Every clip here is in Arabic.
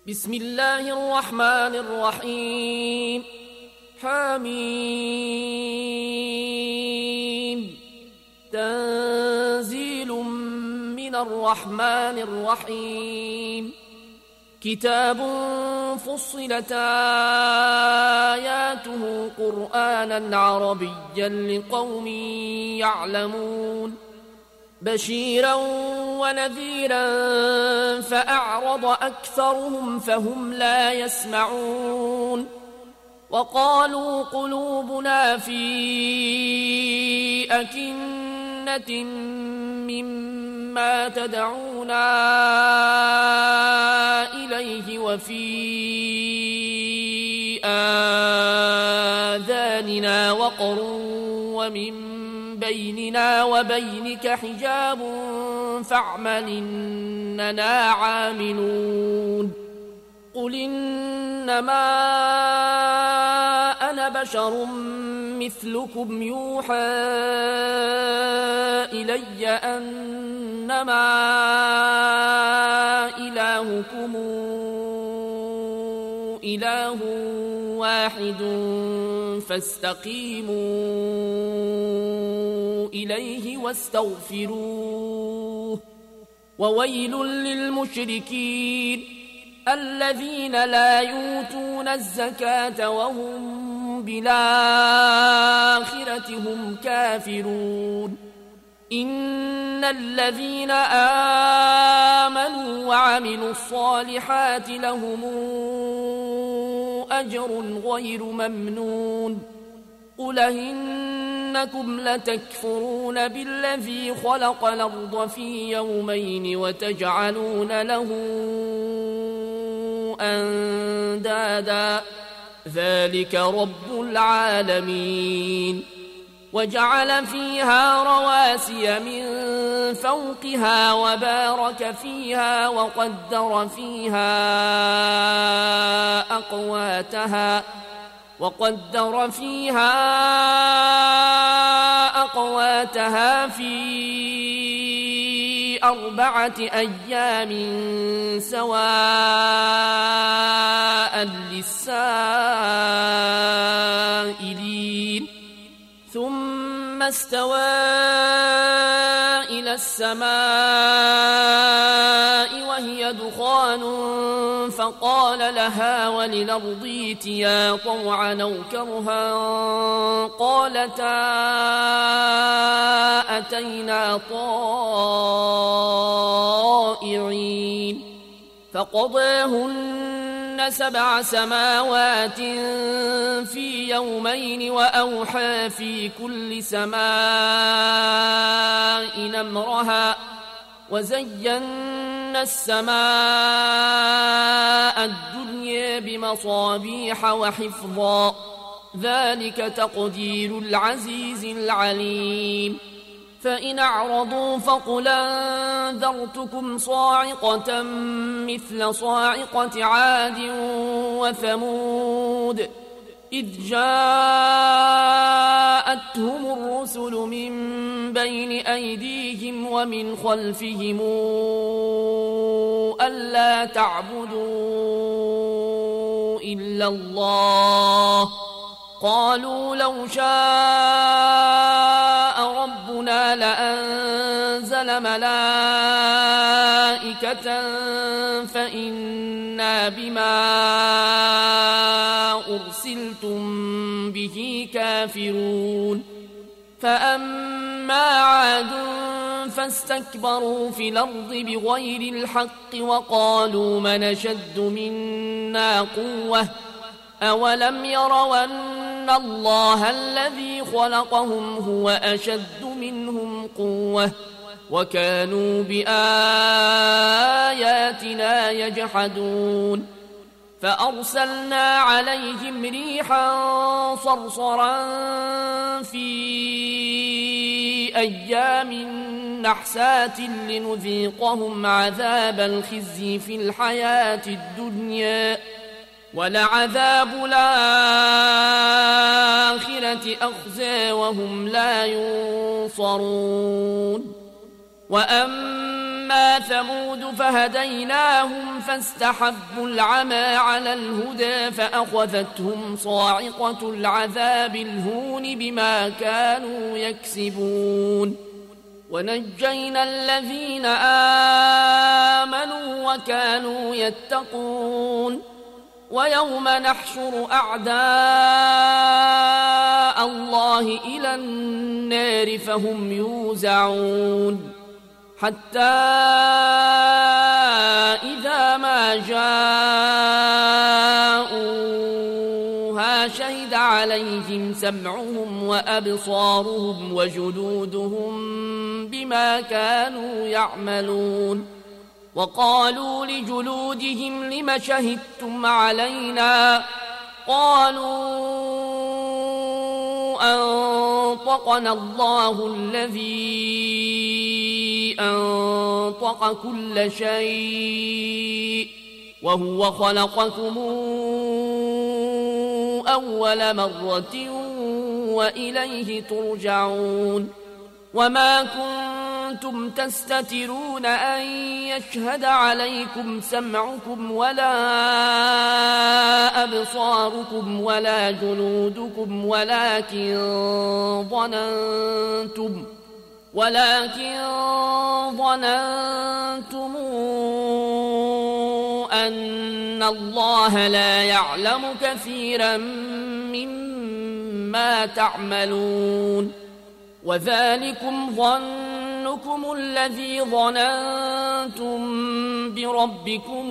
بسم الله الرحمن الرحيم حميم تنزيل من الرحمن الرحيم كتاب فصلت آياته قرآنا عربيا لقوم يعلمون بشيرا ونذيرا فأعرض أكثرهم فهم لا يسمعون وقالوا قلوبنا في أكنة مما تدعونا إليه وفي آذاننا وقر ومن بيننا وبينك حجاب فاعمل إننا عاملون قل إنما أنا بشر مثلكم يوحى إلي أنما إلهكم إله واحد فاستقيموا إليه واستغفروه وويل للمشركين الذين لا يؤتون الزكاة وهم بالآخرة هم كافرون إن الذين آمنوا وعملوا الصالحات لهم أجر غير ممنون قل إنكم لتكفرون بالذي خلق الأرض في يومين وتجعلون له أندادا ذلك رب العالمين وجعل فيها رواسي من فوقها وبارك فيها وقدر فيها أقواتها في 4 أيام سواء للسائلين ثم استوى إلى السماء وهي دخان فقال لها وللأرض ائتيا طوعا أو كرها قالتا أتينا طائعين فقضاهن 7 سماوات في يومين وأوحى في كل سماء أمرها وزينا السماء الدنيا بمصابيح وحفظا ذلك تقدير العزيز العليم فإن أعرضوا فقل أنذرتكم صاعقة مثل صاعقة عاد وثمود إذ جاءتهم الرسل من بين أيديهم ومن خلفهم ألا تعبدوا إلا الله قالوا لو شاء ربنا لأنزل ملائكة فإنا بما أرسلتم به كافرون فأما عاد فاستكبروا في الأرض بغير الحق وقالوا من أشد منا قوة أولم يروا أن الله الذي خلقهم هو أشد منهم قوة وكانوا بآياتنا يجحدون فأرسلنا عليهم ريحا صرصرا في أيام نحسات لنذيقهم عذاب الخزي في الحياة الدنيا ولعذاب الآخرة أخزى وهم لا ينصرون وأما أما ثمود فهديناهم فاستحبوا العمى على الهدى فأخذتهم صاعقة العذاب الهون بما كانوا يكسبون ونجينا الذين آمنوا وكانوا يتقون ويوم نحشر أعداء الله إلى النار فهم يوزعون حتى إذا ما جاءوها شهد عليهم سمعهم وأبصارهم وجلودهم بما كانوا يعملون وقالوا لجلودهم لم شهدتم علينا قالوا أنطقنا الله الذي أنطق كل شيء وهو خلقكم أول مرة وإليه ترجعون وما كنتم تستترون أن يشهد عليكم سمعكم ولا أبصاركم ولا جلودكم ولكن ظننتم أن الله لا يعلم كثيرا مما تعملون وذلكم ظنكم الذي ظننتم بربكم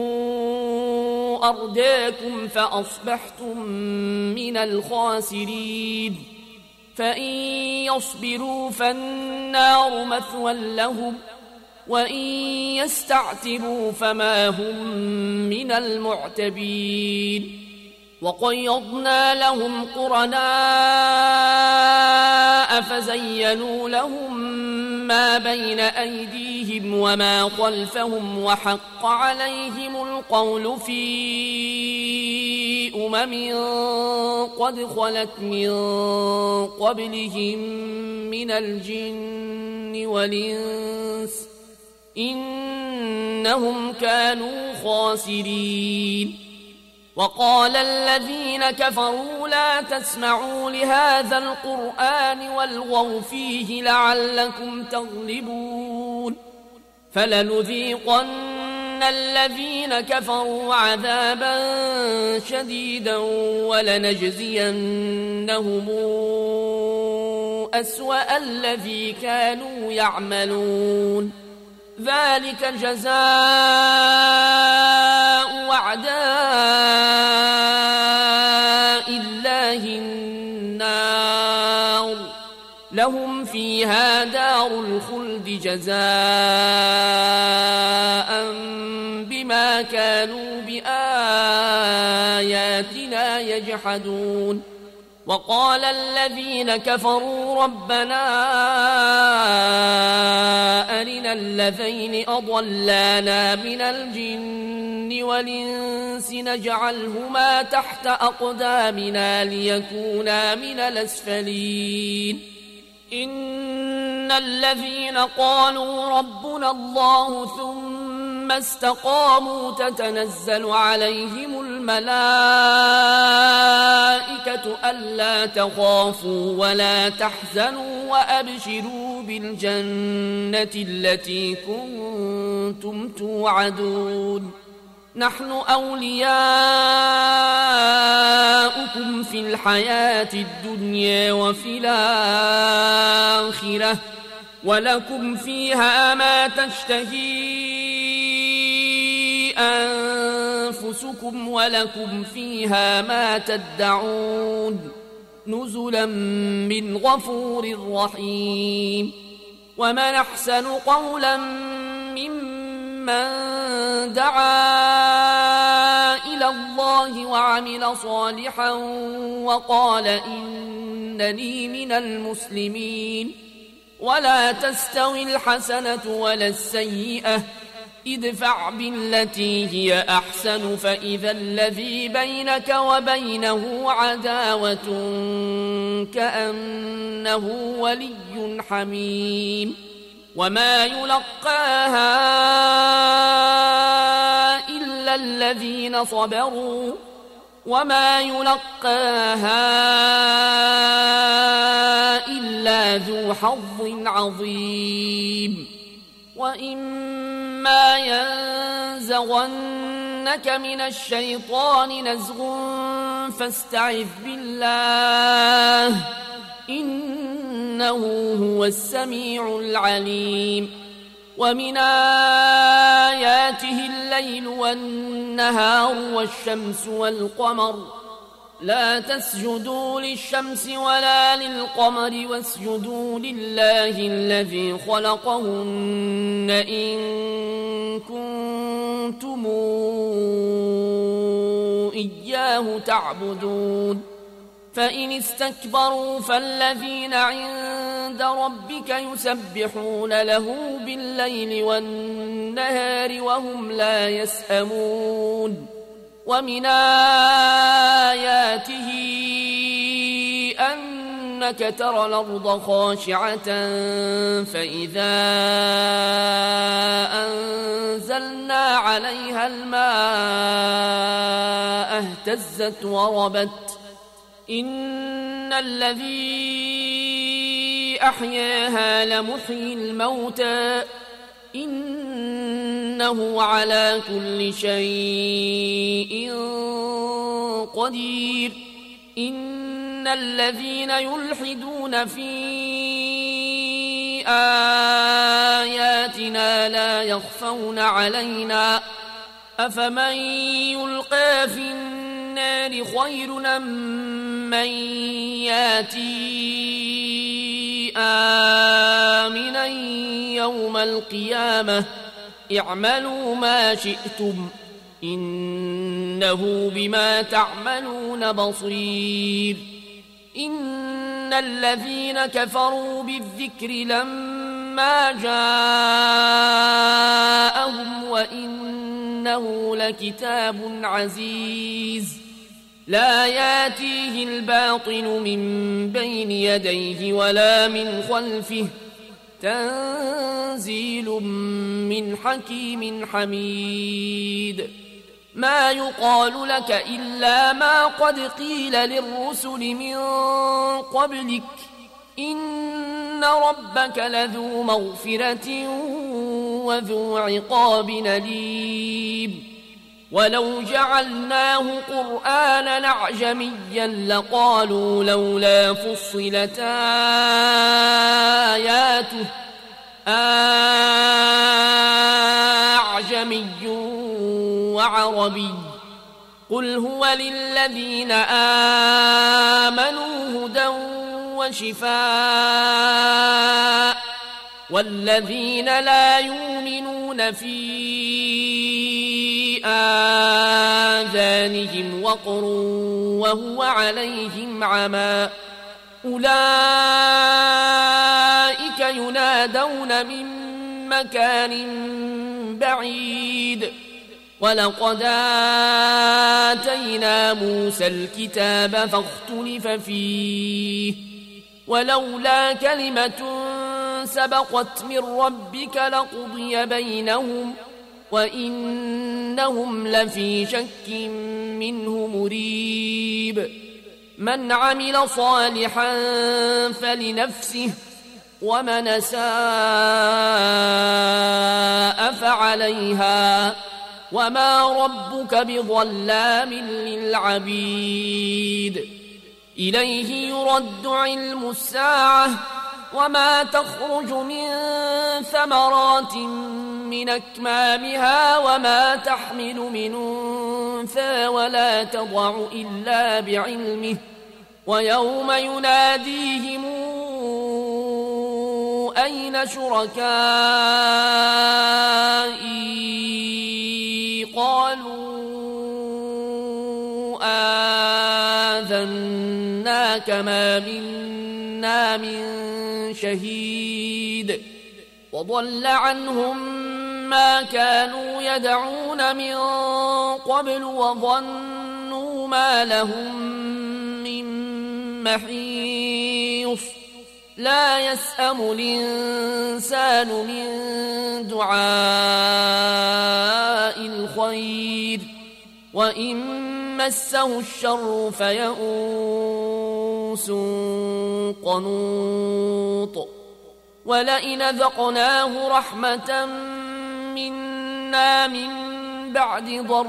أرداكم فأصبحتم من الخاسرين فإن يصبروا فالنار مثوى لهم وإن يستعتبوا فما هم من المعتبين وقيضنا لهم قرناء فزينوا لهم ما بين أيديهم وما خلفهم وحق عليهم القول في قد خلت من قبلهم من الجن والإنس إنهم كانوا خاسرين وقال الذين كفروا لا تسمعوا لهذا القرآن والغوا فيه لعلكم تغلبون فلنذيقن الذين كفروا عذابا شديدا ولنجزينهم أسوأ الذي كانوا يعملون ذلك جزاء أعداء الله النار لهم فيها دار الخلد جزاء بما كانوا بآياتنا يجحدون وقال الذين كفروا ربنا أرنا الذين أضلانا من الجن والإنس نجعلهما تحت أقدامنا ليكونا من الأسفلين إن الذين قالوا ربنا الله ثم استقاموا تتنزل عليهم الملائكة ألا تخافوا ولا تحزنوا وأبشروا بالجنة التي كنتم توعدون نحن أولياؤكم في الحياة الدنيا وفي الآخرة ولكم فيها ما تشتهي أنفسكم ولكم فيها ما تدعون نزلا من غفور رحيم ومن أحسن قولا ممن دعا إلى الله وعمل صالحا وقال إنني من المسلمين ولا تستوي الحسنة ولا السيئة ادفع بالتي هي أحسن فإذا الذي بينك وبينه عداوة كأنه ولي حميم وما يلقاها إلا الذين صبروا وما يلقاها إلا ذو حظ عظيم وإما ينزغنك من الشيطان نزغ فاستعذ بالله إنه هو السميع العليم ومن آياته الليل والنهار والشمس والقمر لا تسجدوا للشمس ولا للقمر واسجدوا لله الذي خلقهن إن كنتم إياه تعبدون فإن استكبروا فالذين عند ربك يسبحون له بالليل والنهار وهم لا يسأمون ومن آياته أنك ترى الأرض خاشعة فإذا أنزلنا عليها الماء اهتزت وربت إن الذي أحياها لمحيي الموتى إنه على كل شيء قدير إن الذين يلحدون في آياتنا لا يخفون علينا أفمن يلقى في النار خير أم من ياتي آمنا يوم القيامة اعملوا ما شئتم إنه بما تعملون بصير إن الذين كفروا بالذكر لما جاءهم وإنه لكتاب عزيز لا ياتيه الباطل من بين يديه ولا من خلفه تنزيل من حكيم حميد ما يقال لك إلا ما قد قيل للرسل من قبلك إن ربك لذو مغفرة وذو عقاب أليم ولو جعلناه قرآنا أعجميا لقالوا لولا فصلت آياته أعجمي وعربي قل هو للذين آمنوا هدى وشفاء والذين لا يؤمنون في آذانهم وقر وهو عليهم عمى أولئك ينادون من مكان بعيد ولقد آتينا موسى الكتاب فاختلف فيه ولولا كلمة سبقت من ربك لقضي بينهم وإنهم لفي شك منه مريب من عمل صالحا فلنفسه ومن أساء فعليها وما ربك بظلام للعبيد إليه يرد علم الساعة وما تخرج من ثمرات من أكمامها وما تحمل من أنثى ولا تضع إلا بعلمه ويوم يناديهم أين شركائي قالوا آذناك ما منا من شهيد وضل عنهم ما كانوا يدعون من قبل وظنوا ما لهم من محيص لا يسأم الإنسان من دعاء الخير وإن مسه الشر فيئوس قنوط ولئن ذقناه رحمة منا من بعد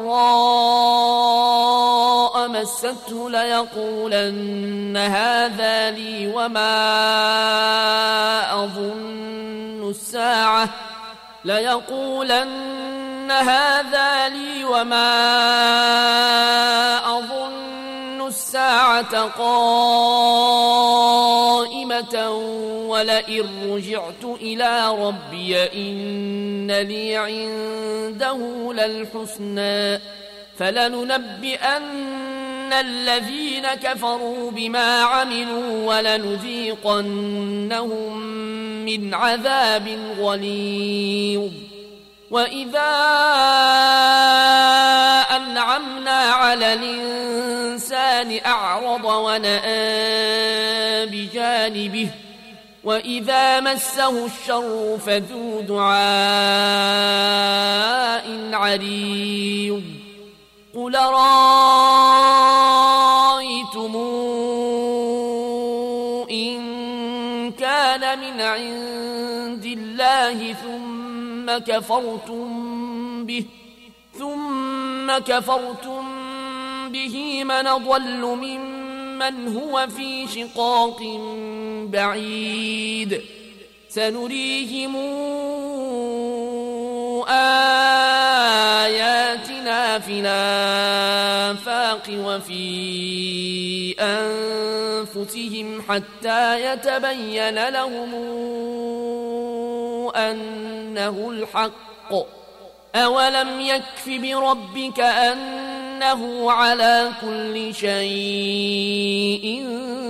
ضراء مسته ليقولن هذا لي وما أظن الساعة قائمة ولئن رجعت إلى ربي إن لي عنده للحسنى فلننبئن الذين كفروا بما عملوا ولنذيقنهم من عذاب غليظ وإذا أنعمنا على الإنسان أعرض ونأى بجانبه وإذا مسه الشر فذو دعاء عريض قل رأيتم إن كان من عند الله ثم كفرتم به من ضل ممن هو في شقاق بعيد سنريهم آياتنا في الآفاق وفي أنفسهم حتى يتبين لهم أنه الحق أولم يكف بربك أنه على كل شيء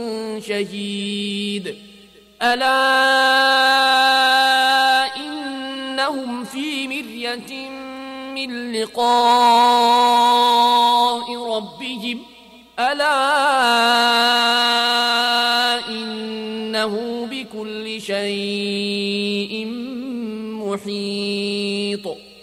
شهيد ألا إنهم في مرية من لقاء ربهم ألا إنه بكل شيء محيط